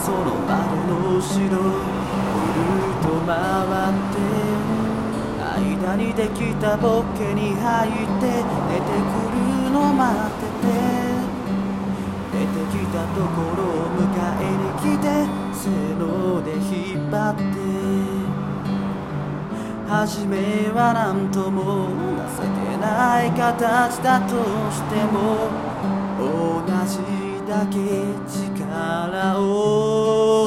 その窓の後ろぐるっと回って間にできたボケに入って出てくるの待ってて出てきたところを迎えに来てせーので引っ張って初めはなんとも情けない形だとしても同じだけ力を